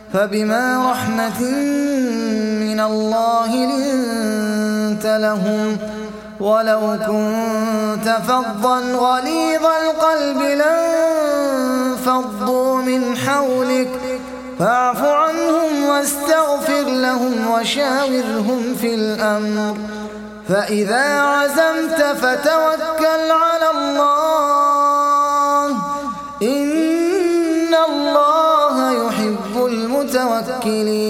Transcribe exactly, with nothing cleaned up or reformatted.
فبما رحمة من الله لنت لهم ولو كنت فظا غليظ القلب لانفضوا من حولك فاعف عنهم واستغفر لهم وشاورهم في الأمر فإذا عزمت فتوكل على الله إن الله يحب المتوكلين.